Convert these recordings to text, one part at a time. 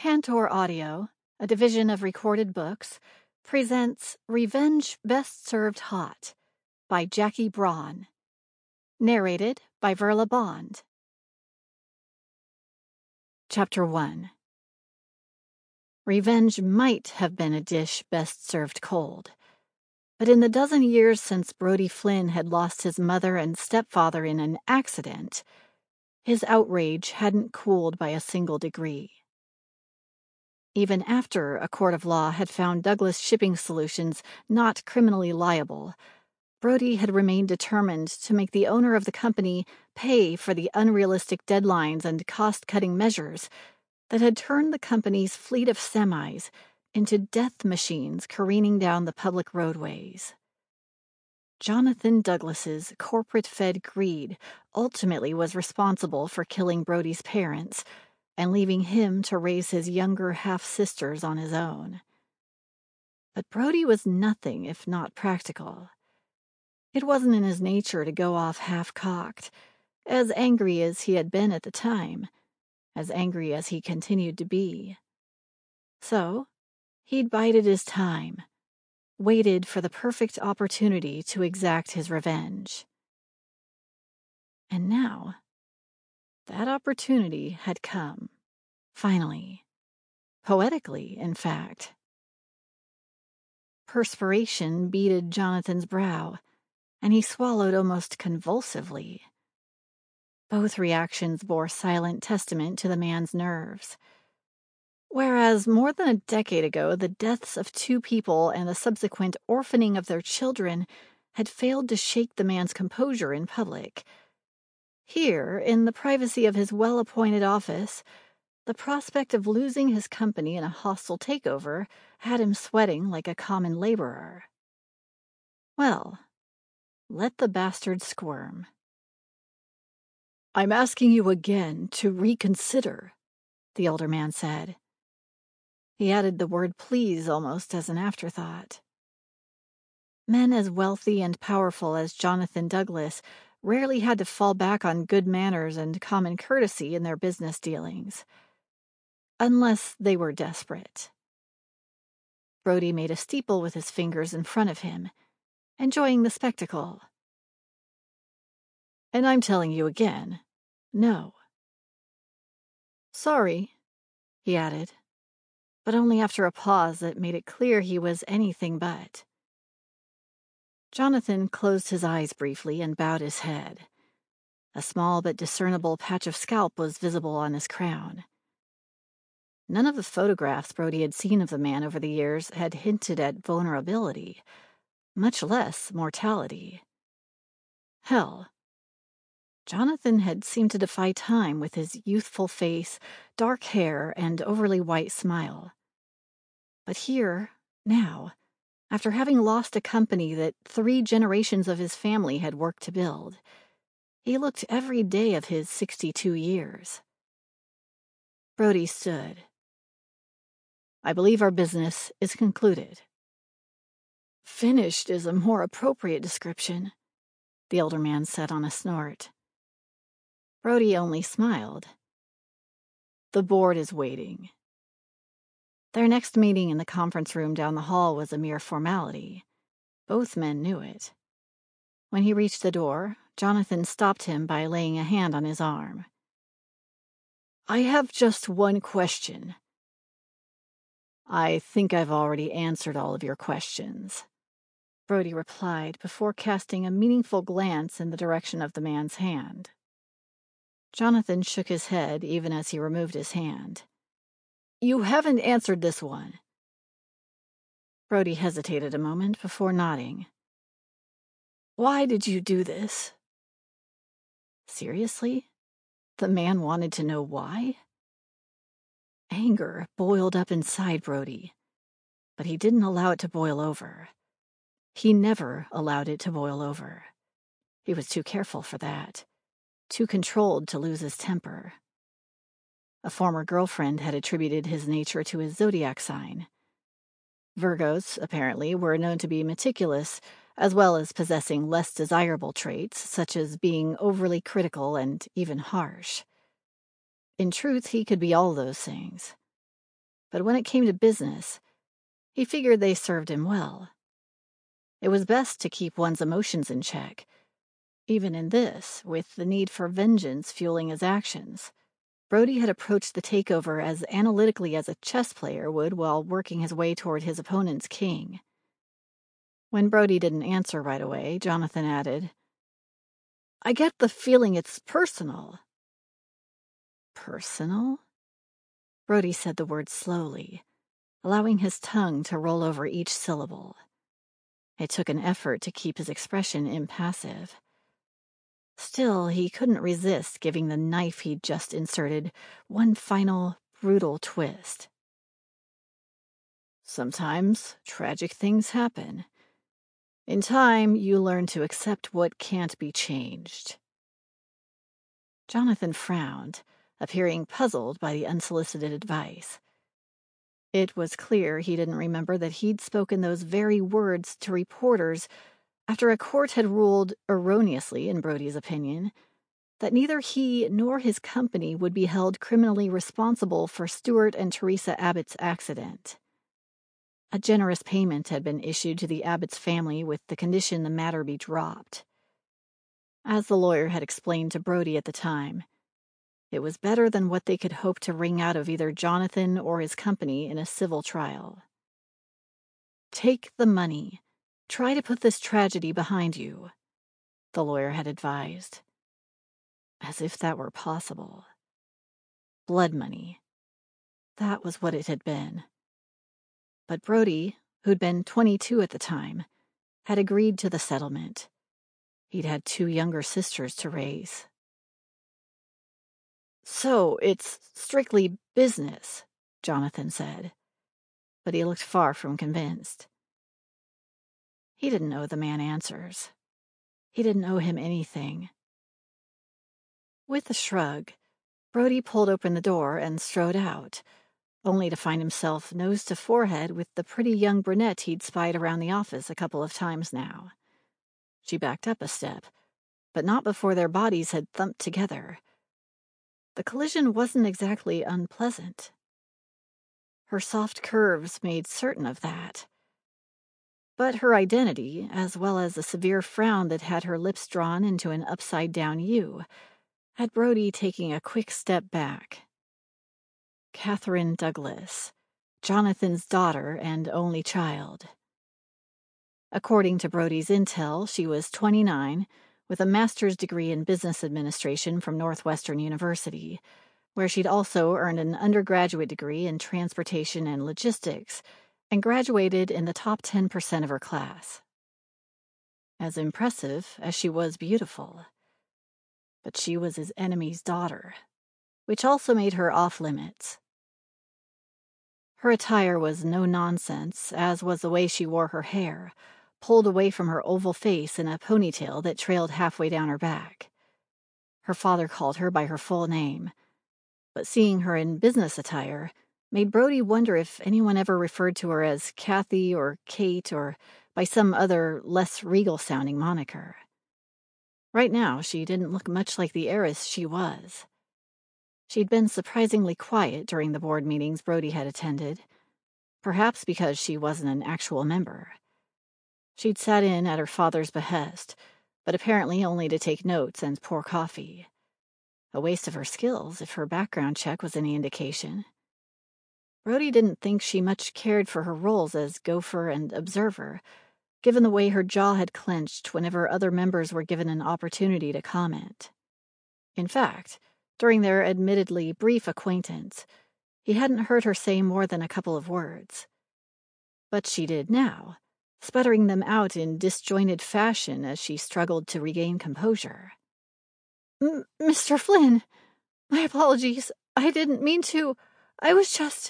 Cantor Audio, a division of Recorded Books, presents Revenge Best Served Hot by Jackie Braun. Narrated by Verla Bond. Chapter 1. Revenge might have been a dish best served cold, but in the dozen years since Brody Flynn had lost his mother and stepfather in an accident, his outrage hadn't cooled by a single degree. Even after a court of law had found Douglas Shipping Solutions not criminally liable, Brody had remained determined to make the owner of the company pay for the unrealistic deadlines and cost-cutting measures that had turned the company's fleet of semis into death machines careening down the public roadways. Jonathan Douglas's corporate-fed greed ultimately was responsible for killing Brody's parents and leaving him to raise his younger half-sisters on his own. But Brody was nothing if not practical. It wasn't in his nature to go off half-cocked, as angry as he had been at the time, as angry as he continued to be. So, he'd bided his time, waited for the perfect opportunity to exact his revenge. And now, that opportunity had come. Finally. Poetically, in fact. Perspiration beaded Jonathan's brow, and he swallowed almost convulsively. Both reactions bore silent testament to the man's nerves. Whereas more than a decade ago, the deaths of two people and the subsequent orphaning of their children had failed to shake the man's composure in public. Here, in the privacy of his well-appointed office, the prospect of losing his company in a hostile takeover had him sweating like a common laborer. Well, let the bastard squirm. "I'm asking you again to reconsider," the older man said. He added the word please almost as an afterthought. Men as wealthy and powerful as Jonathan Douglas rarely had to fall back on good manners and common courtesy in their business dealings. Unless they were desperate. Brody made a steeple with his fingers in front of him, enjoying the spectacle. "And I'm telling you again, no." "Sorry," he added, but only after a pause that made it clear he was anything but. Jonathan closed his eyes briefly and bowed his head. A small but discernible patch of scalp was visible on his crown. None of the photographs Brody had seen of the man over the years had hinted at vulnerability, much less mortality. Hell, Jonathan had seemed to defy time with his youthful face, dark hair, and overly white smile. But here, now, after having lost a company that 3 generations of his family had worked to build, he looked every day of his 62 years. Brody stood. "I believe our business is concluded." "Finished is a more appropriate description," the older man said on a snort. Brody only smiled. "The board is waiting." Their next meeting in the conference room down the hall was a mere formality. Both men knew it. When he reached the door, Jonathan stopped him by laying a hand on his arm. "I have just one question." "I think I've already answered all of your questions," Brody replied before casting a meaningful glance in the direction of the man's hand. Jonathan shook his head even as he removed his hand. "You haven't answered this one." Brody hesitated a moment before nodding. "Why did you do this?" Seriously? The man wanted to know why? Anger boiled up inside Brody, but he didn't allow it to boil over. He never allowed it to boil over. He was too careful for that, too controlled to lose his temper. A former girlfriend had attributed his nature to his zodiac sign. Virgos, apparently, were known to be meticulous, as well as possessing less desirable traits, such as being overly critical and even harsh. In truth, he could be all those things. but when it came to business, he figured they served him well. It was best to keep one's emotions in check, even in this, with the need for vengeance fueling his actions. Brody had approached the takeover as analytically as a chess player would while working his way toward his opponent's king. When Brody didn't answer right away, Jonathan added, "I get the feeling it's personal." Personal? Brody said the word slowly, allowing his tongue to roll over each syllable. It took an effort to keep his expression impassive. Still, he couldn't resist giving the knife he'd just inserted one final, brutal twist. Sometimes tragic things happen. In time, you learn to accept what can't be changed. Jonathan frowned, appearing puzzled by the unsolicited advice. It was clear he didn't remember that he'd spoken those very words to reporters after a court had ruled, erroneously in Brody's opinion, that neither he nor his company would be held criminally responsible for Stuart and Teresa Abbott's accident. A generous payment had been issued to the Abbott's family with the condition the matter be dropped. As the lawyer had explained to Brody at the time, it was better than what they could hope to wring out of either Jonathan or his company in a civil trial. "Take the money. Try to put this tragedy behind you," the lawyer had advised. As if that were possible. Blood money. That was what it had been. But Brody, who'd been 22 at the time, had agreed to the settlement. He'd had 2 younger sisters to raise. "So it's strictly business," Jonathan said, but he looked far from convinced. He didn't owe the man answers. He didn't owe him anything. With a shrug, Brody pulled open the door and strode out, only to find himself nose to forehead with the pretty young brunette he'd spied around the office a couple of times now. She backed up a step, but not before their bodies had thumped together. The collision wasn't exactly unpleasant. Her soft curves made certain of that. But her identity, as well as the severe frown that had her lips drawn into an upside-down U, had Brody taking a quick step back. Catherine Douglas, Jonathan's daughter and only child. According to Brody's intel, she was 29, with a master's degree in business administration from Northwestern University, where she'd also earned an undergraduate degree in transportation and logistics, and graduated in the top 10% of her class. As impressive as she was beautiful. But she was his enemy's daughter, which also made her off-limits. Her attire was no nonsense, as was the way she wore her hair, pulled away from her oval face in a ponytail that trailed halfway down her back. Her father called her by her full name, but seeing her in business attire made Brody wonder if anyone ever referred to her as Kathy or Kate or by some other less regal-sounding moniker. Right now, she didn't look much like the heiress she was. She'd been surprisingly quiet during the board meetings Brody had attended, perhaps because she wasn't an actual member. She'd sat in at her father's behest, but apparently only to take notes and pour coffee. A waste of her skills if her background check was any indication. Brody didn't think she much cared for her roles as gopher and observer, given the way her jaw had clenched whenever other members were given an opportunity to comment. In fact, during their admittedly brief acquaintance, he hadn't heard her say more than a couple of words. But she did now, sputtering them out in disjointed fashion as she struggled to regain composure. "Mr. Flynn, my apologies. I didn't mean to. I was just..."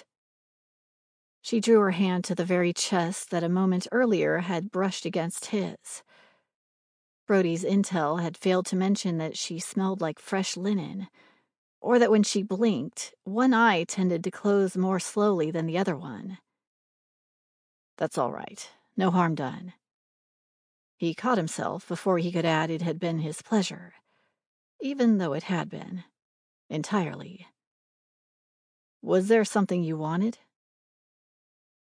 She drew her hand to the very chest that a moment earlier had brushed against his. Brody's intel had failed to mention that she smelled like fresh linen, or that when she blinked, one eye tended to close more slowly than the other one. "That's all right. No harm done." He caught himself before he could add it had been his pleasure, even though it had been. Entirely. "Was there something you wanted?"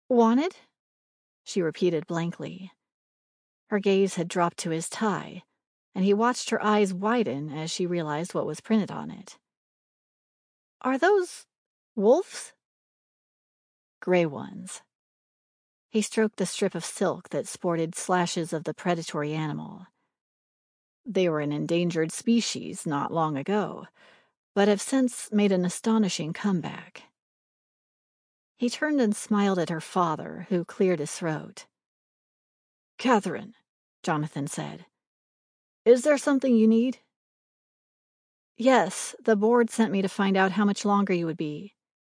Wanted? She repeated blankly. Her gaze had dropped to his tie, and he watched her eyes widen as she realized what was printed on it. Are those wolves? Gray ones. He stroked the strip of silk that sported slashes of the predatory animal. They were an endangered species not long ago, but have since made an astonishing comeback. He turned and smiled at her father, who cleared his throat. Catherine, Jonathan said, is there something you need? Yes, the board sent me to find out how much longer you would be.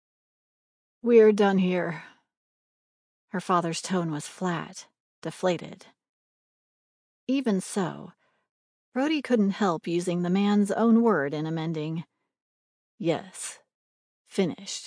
We're done here. Her father's tone was flat, deflated. Even so, Brody couldn't help using the man's own word in amending. Yes, finished.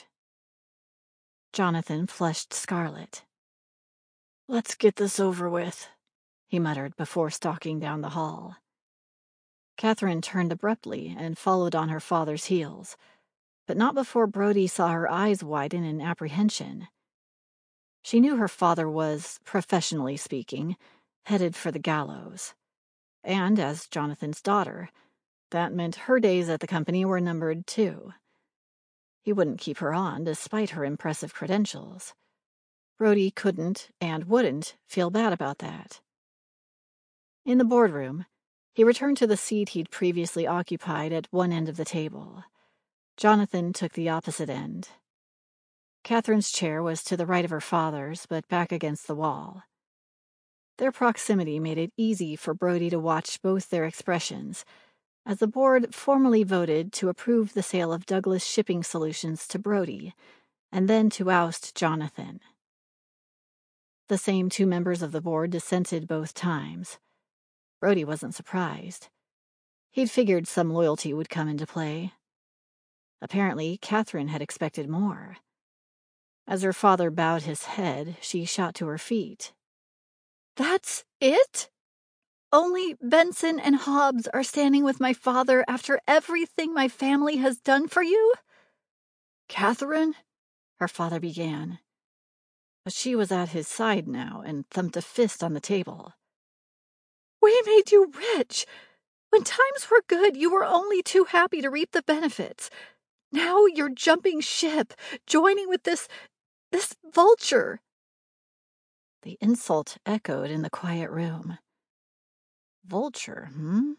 Jonathan flushed scarlet. Let's get this over with, he muttered before stalking down the hall. Catherine turned abruptly and followed on her father's heels, but not before Brody saw her eyes widen in apprehension. She knew her father was, professionally speaking, headed for the gallows. And, as Jonathan's daughter, that meant her days at the company were numbered too. He wouldn't keep her on despite her impressive credentials. Brody couldn't and wouldn't feel bad about that. In the boardroom, he returned to the seat he'd previously occupied at one end of the table. Jonathan took the opposite end. Catherine's chair was to the right of her father's, but back against the wall. Their proximity made it easy for Brody to watch both their expressions, as the board formally voted to approve the sale of Douglas Shipping Solutions to Brody, and then to oust Jonathan. The same two members of the board dissented both times. Brody wasn't surprised. He'd figured some loyalty would come into play. Apparently, Catherine had expected more. As her father bowed his head, she shot to her feet. That's it? Only Benson and Hobbs are standing with my father after everything my family has done for you? Catherine? Her father began. But she was at his side now and thumped a fist on the table. We made you rich. When times were good, you were only too happy to reap the benefits. Now you're jumping ship, joining with this vulture. The insult echoed in the quiet room. Vulture,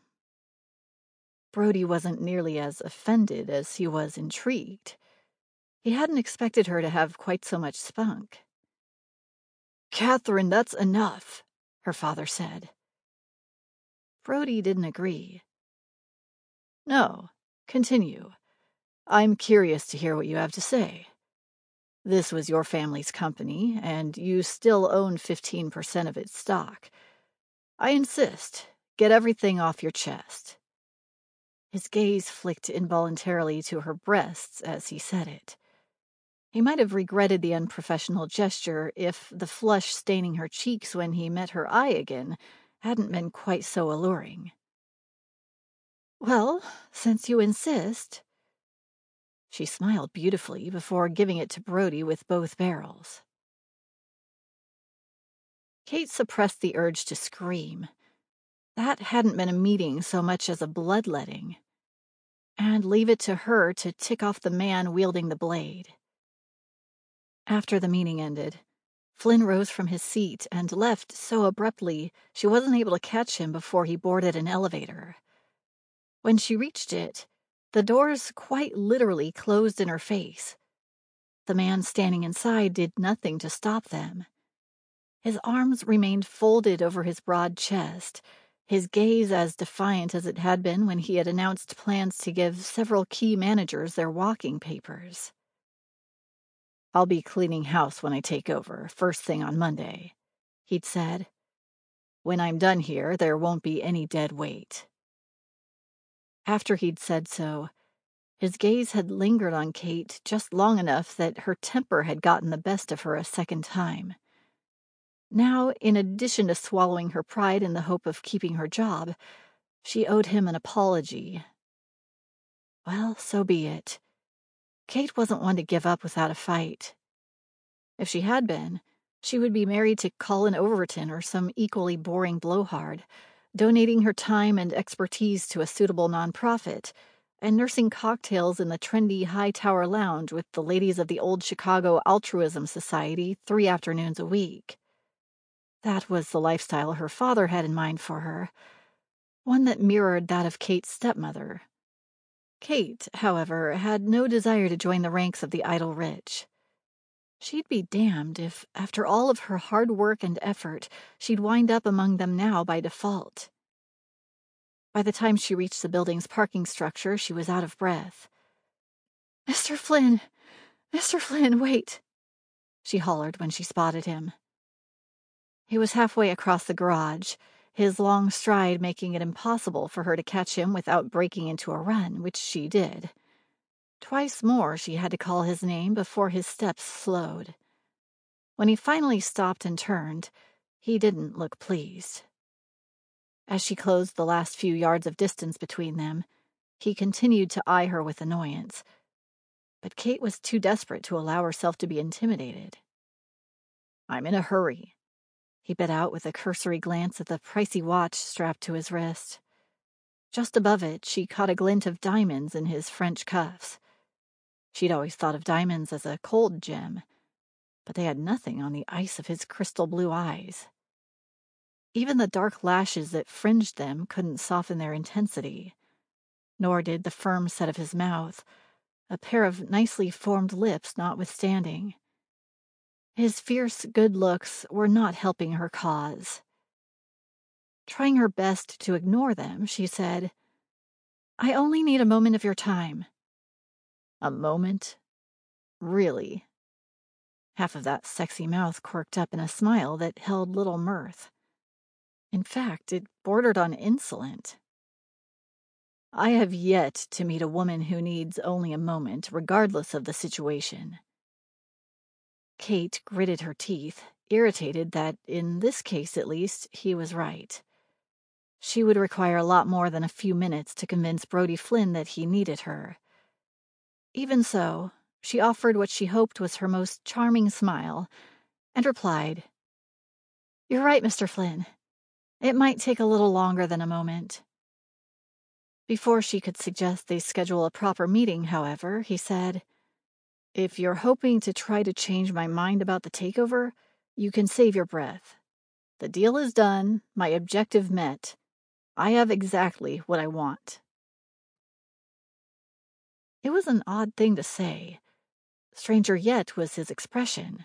Brody wasn't nearly as offended as he was intrigued. He hadn't expected her to have quite so much spunk. Catherine, that's enough, her father said. Brody didn't agree. No, continue. I'm curious to hear what you have to say. This was your family's company, and you still own 15% of its stock. I insist, get everything off your chest. His gaze flicked involuntarily to her breasts as he said it. He might have regretted the unprofessional gesture if the flush staining her cheeks when he met her eye again hadn't been quite so alluring. Well, since you insist. She smiled beautifully before giving it to Brody with both barrels. Kate suppressed the urge to scream. That hadn't been a meeting so much as a bloodletting. And leave it to her to tick off the man wielding the blade. After the meeting ended, Flynn rose from his seat and left so abruptly she wasn't able to catch him before he boarded an elevator. When she reached it, the doors quite literally closed in her face. The man standing inside did nothing to stop them. His arms remained folded over his broad chest, his gaze as defiant as it had been when he had announced plans to give several key managers their walking papers. I'll be cleaning house when I take over, first thing on Monday, he'd said. When I'm done here, there won't be any dead weight. After he'd said so, his gaze had lingered on Kate just long enough that her temper had gotten the best of her a second time. Now, in addition to swallowing her pride in the hope of keeping her job, she owed him an apology. Well, so be it. Kate wasn't one to give up without a fight. If she had been, She would be married to Colin Overton or some equally boring blowhard, donating her time and expertise to a suitable nonprofit, and nursing cocktails in the trendy High Tower Lounge with the ladies of the Old Chicago Altruism Society 3 afternoons a week. That was the lifestyle her father had in mind for her, one that mirrored that of Kate's stepmother. Kate, however, had no desire to join the ranks of the idle rich. She'd be damned if, after all of her hard work and effort, she'd wind up among them now by default. By the time she reached the building's parking structure, she was out of breath. "Mr. Flynn! Mr. Flynn, wait!" she hollered when she spotted him. He was halfway across the garage, his long stride making it impossible for her to catch him without breaking into a run, which she did. Twice more she had to call his name before his steps slowed. When he finally stopped and turned, he didn't look pleased. As she closed the last few yards of distance between them, he continued to eye her with annoyance, but Kate was too desperate to allow herself to be intimidated. "I'm in a hurry," he bit out with a cursory glance at the pricey watch strapped to his wrist. Just above it, she caught a glint of diamonds in his French cuffs. She'd always thought of diamonds as a cold gem, but they had nothing on the ice of his crystal blue eyes. Even the dark lashes that fringed them couldn't soften their intensity, nor did the firm set of his mouth, a pair of nicely formed lips notwithstanding. His fierce good looks were not helping her cause. Trying her best to ignore them, she said, "I only need a moment of your time." "A moment? Really?" Half of that sexy mouth quirked up in a smile that held little mirth. In fact, it bordered on insolent. "I have yet to meet a woman who needs only a moment, regardless of the situation." Kate gritted her teeth, irritated that, in this case at least, he was right. She would require a lot more than a few minutes to convince Brody Flynn that he needed her. Even so, she offered what she hoped was her most charming smile, and replied, "You're right, Mr. Flynn. It might take a little longer than a moment." Before she could suggest they schedule a proper meeting, however, he said, "If you're hoping to try to change my mind about the takeover, you can save your breath. The deal is done, my objective met. I have exactly what I want." It was an odd thing to say. Stranger yet was his expression.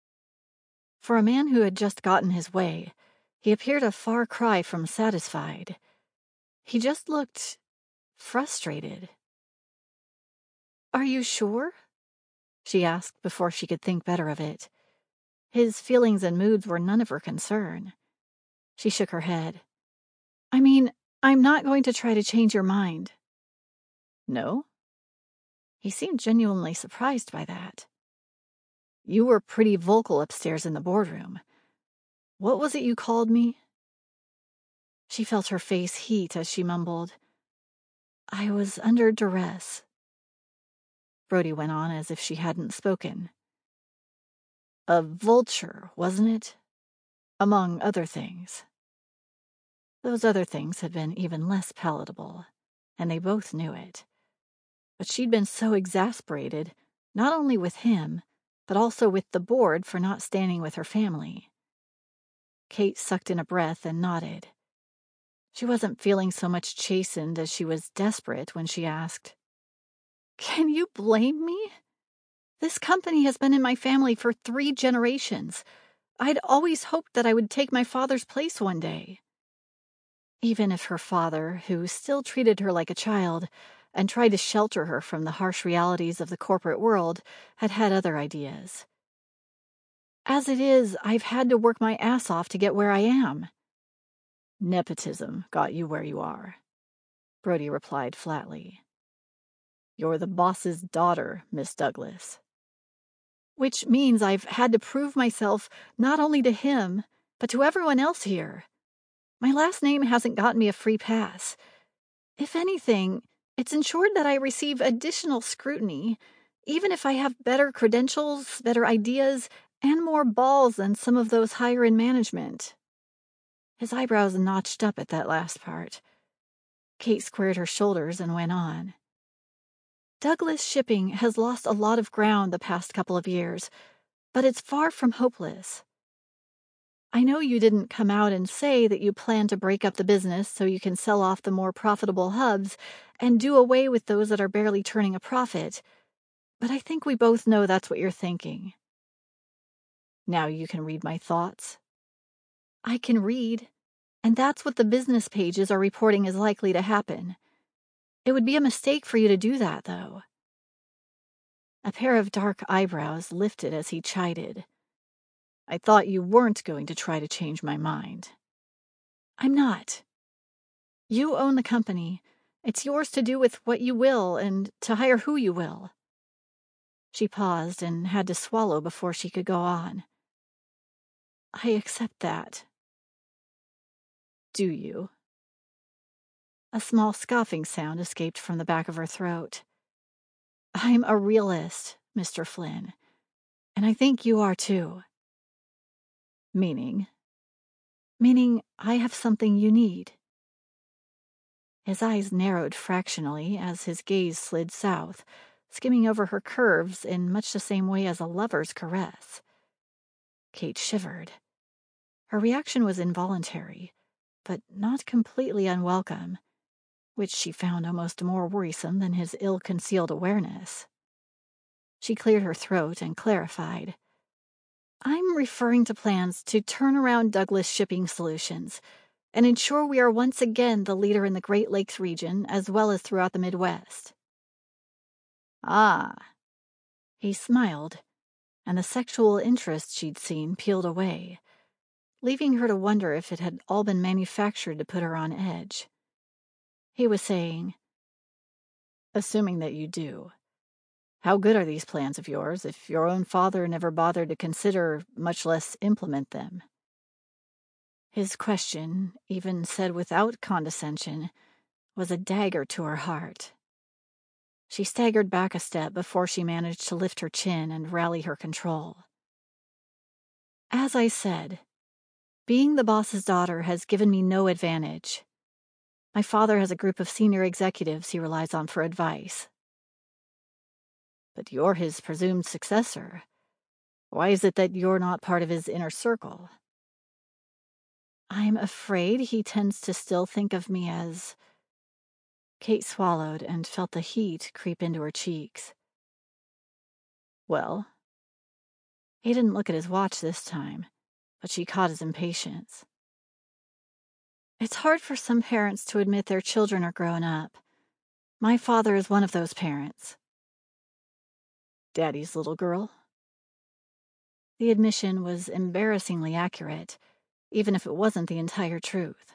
For a man who had just gotten his way, he appeared a far cry from satisfied. He just looked frustrated. "Are you sure?" she asked before she could think better of it. His feelings and moods were none of her concern. She shook her head. "I mean, I'm not going to try to change your mind." "No?" He seemed genuinely surprised by that. "You were pretty vocal upstairs in the boardroom. What was it you called me?" She felt her face heat as she mumbled, "I was under duress." Brody went on as if she hadn't spoken. "A vulture, wasn't it? Among other things." Those other things had been even less palatable, and they both knew it. But she'd been so exasperated, not only with him, but also with the board for not standing with her family. Kate sucked in a breath and nodded. She wasn't feeling so much chastened as she was desperate when she asked, "Can you blame me? This company has been in my family for 3 generations. I'd always hoped that I would take my father's place one day." Even if her father, who still treated her like a child and tried to shelter her from the harsh realities of the corporate world, had had other ideas. "As it is, I've had to work my ass off to get where I am." "Nepotism got you where you are," Brody replied flatly. "You're the boss's daughter, Miss Douglas." "Which means I've had to prove myself not only to him, but to everyone else here. My last name hasn't gotten me a free pass. If anything, it's ensured that I receive additional scrutiny, even if I have better credentials, better ideas, And more balls than some of those higher in management. His eyebrows notched up at that last part. Kate squared her shoulders and went on. Douglas Shipping has lost a lot of ground the past couple of years, but it's far from hopeless. I know you didn't come out and say that you plan to break up the business so you can sell off the more profitable hubs and do away with those that are barely turning a profit, but I think we both know that's what you're thinking. Now you can read my thoughts. I can read, and that's what the business pages are reporting is likely to happen. It would be a mistake for you to do that, though. A pair of dark eyebrows lifted as he chided. I thought you weren't going to try to change my mind. I'm not. You own the company. It's yours to do with what you will and to hire who you will. She paused and had to swallow before she could go on. I accept that. Do you? A small scoffing sound escaped from the back of her throat. I'm a realist, Mr. Flynn, and I think you are too. Meaning? Meaning I have something you need. His eyes narrowed fractionally as his gaze slid south, skimming over her curves in much the same way as a lover's caress. Kate shivered. Her reaction was involuntary, but not completely unwelcome, which she found almost more worrisome than his ill-concealed awareness. She cleared her throat and clarified. I'm referring to plans to turn around Douglas Shipping Solutions and ensure we are once again the leader in the Great Lakes region as well as throughout the Midwest. Ah. He smiled, and the sexual interest she'd seen peeled away, leaving her to wonder if it had all been manufactured to put her on edge. He was saying, assuming that you do, how good are these plans of yours if your own father never bothered to consider, much less implement them? His question, even said without condescension, was a dagger to her heart. She staggered back a step before she managed to lift her chin and rally her control. As I said, being the boss's daughter has given me no advantage. My father has a group of senior executives he relies on for advice. But you're his presumed successor. Why is it that you're not part of his inner circle? I'm afraid he tends to still think of me as... Kate swallowed and felt the heat creep into her cheeks. Well? He didn't look at his watch this time, but she caught his impatience. It's hard for some parents to admit their children are grown up. My father is one of those parents. Daddy's little girl? The admission was embarrassingly accurate, even if it wasn't the entire truth.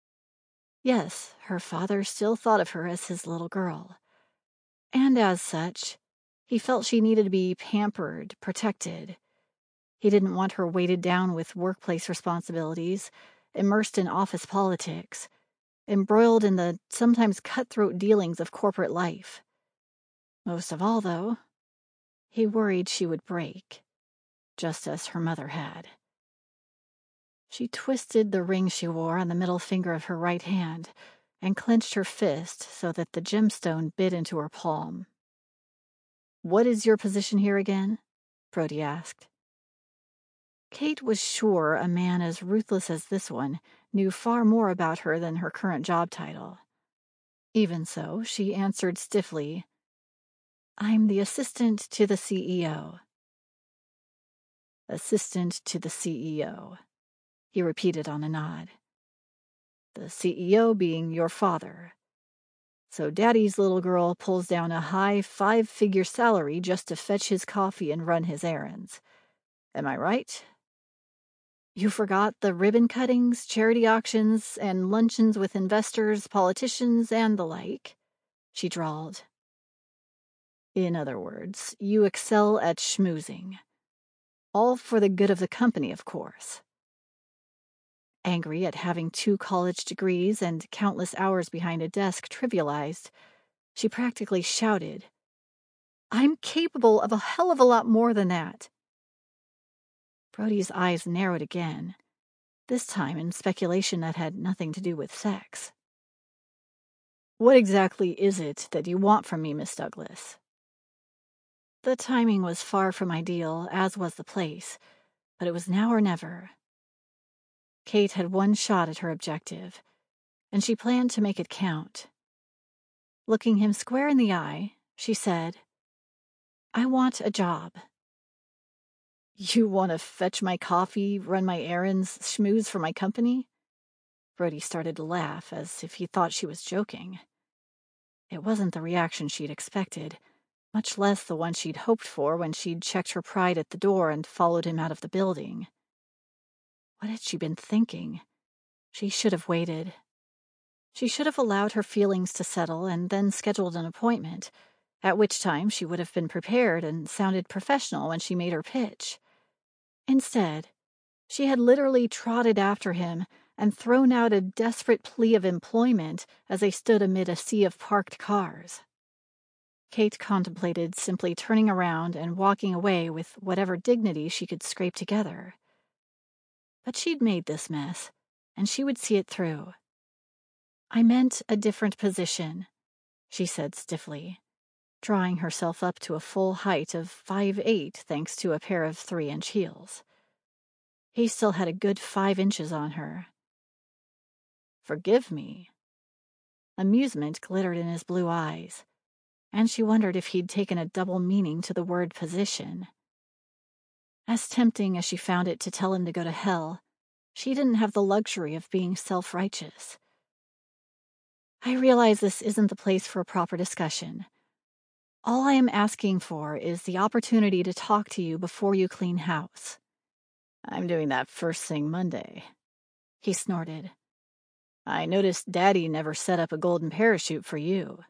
Yes, her father still thought of her as his little girl. And as such, he felt she needed to be pampered, protected. He didn't want her weighted down with workplace responsibilities, immersed in office politics, embroiled in the sometimes cutthroat dealings of corporate life. Most of all, though, he worried she would break, just as her mother had. She twisted the ring she wore on the middle finger of her right hand and clenched her fist so that the gemstone bit into her palm. What is your position here again? Brody asked. Kate was sure a man as ruthless as this one knew far more about her than her current job title. Even so, she answered stiffly, I'm the assistant to the CEO. Assistant to the CEO, he repeated on a nod. The CEO being your father. So Daddy's little girl pulls down a high 5-figure salary just to fetch his coffee and run his errands. Am I right? You forgot the ribbon cuttings, charity auctions, and luncheons with investors, politicians, and the like, she drawled. In other words, you excel at schmoozing. All for the good of the company, of course. Angry at having 2 college degrees and countless hours behind a desk trivialized, she practically shouted, I'm capable of a hell of a lot more than that. Brody's eyes narrowed again, this time in speculation that had nothing to do with sex. "What exactly is it that you want from me, Miss Douglas?" The timing was far from ideal, as was the place, but it was now or never. Kate had one shot at her objective, and she planned to make it count. Looking him square in the eye, she said, "I want a job." "You want to fetch my coffee, run my errands, schmooze for my company?" Brody started to laugh, as if he thought she was joking. It wasn't the reaction she'd expected, much less the one she'd hoped for when she'd checked her pride at the door and followed him out of the building. What had she been thinking? She should have waited. She should have allowed her feelings to settle and then scheduled an appointment, at which time she would have been prepared and sounded professional when she made her pitch. Instead, she had literally trotted after him and thrown out a desperate plea of employment as they stood amid a sea of parked cars. Kate contemplated simply turning around and walking away with whatever dignity she could scrape together. But she'd made this mess, and she would see it through. "I meant a different position," she said stiffly, drawing herself up to a full height of 5'8" thanks to a pair of 3-inch heels. He still had a good 5 inches on her. "Forgive me." Amusement glittered in his blue eyes, and she wondered if he'd taken a double meaning to the word position. As tempting as she found it to tell him to go to hell, she didn't have the luxury of being self-righteous. "I realize this isn't the place for a proper discussion. All I am asking for is the opportunity to talk to you before you clean house." "I'm doing that first thing Monday," he snorted. "I noticed Daddy never set up a golden parachute for you."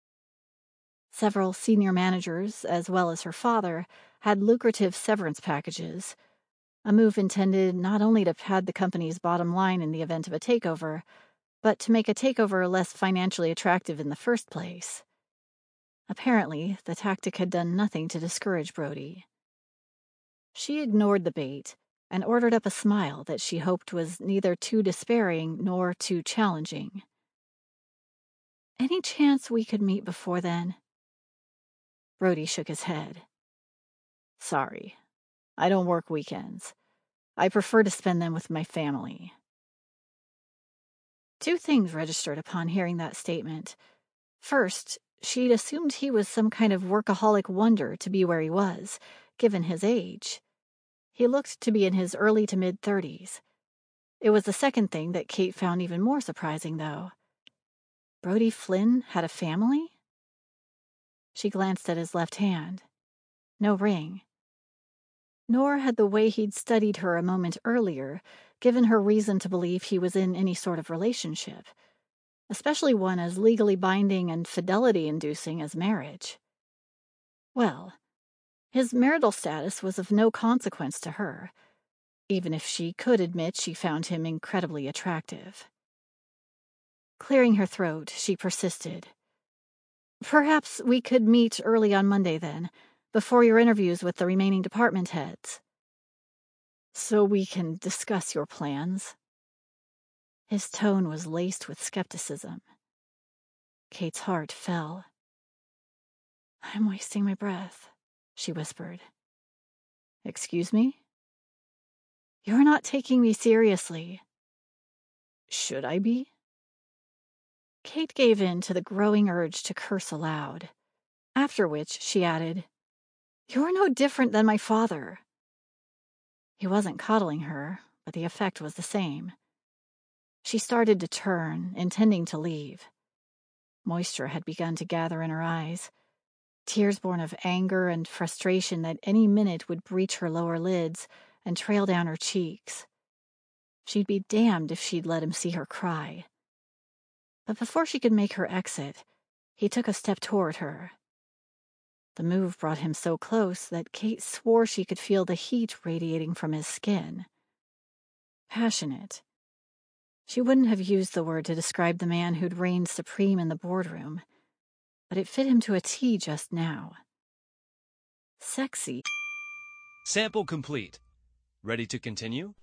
Several senior managers, as well as her father, had lucrative severance packages, a move intended not only to pad the company's bottom line in the event of a takeover, but to make a takeover less financially attractive in the first place. Apparently, the tactic had done nothing to discourage Brody. She ignored the bait and ordered up a smile that she hoped was neither too despairing nor too challenging. "Any chance we could meet before then?" Brody shook his head. "Sorry, I don't work weekends. I prefer to spend them with my family." Two things registered upon hearing that statement. First, she'd assumed he was some kind of workaholic wonder to be where he was, given his age. He looked to be in his early to mid-30s. It was the second thing that Kate found even more surprising, though. Brody Flynn had a family? She glanced at his left hand. No ring. Nor had the way he'd studied her a moment earlier given her reason to believe he was in any sort of relationship, especially one as legally binding and fidelity-inducing as marriage. Well, his marital status was of no consequence to her, even if she could admit she found him incredibly attractive. Clearing her throat, she persisted. "Perhaps we could meet early on Monday, then, before your interviews with the remaining department heads." "So we can discuss your plans?" His tone was laced with skepticism. Kate's heart fell. "I'm wasting my breath," she whispered. "Excuse me?" "You're not taking me seriously." "Should I be?" Kate gave in to the growing urge to curse aloud, after which she added, "You're no different than my father." He wasn't coddling her, but the effect was the same. She started to turn, intending to leave. Moisture had begun to gather in her eyes, tears born of anger and frustration that any minute would breach her lower lids and trail down her cheeks. She'd be damned if she'd let him see her cry. But before she could make her exit, he took a step toward her. The move brought him so close that Kate swore she could feel the heat radiating from his skin. Passionate. She wouldn't have used the word to describe the man who'd reigned supreme in the boardroom, but it fit him to a T just now. Sexy. Sample complete. Ready to continue?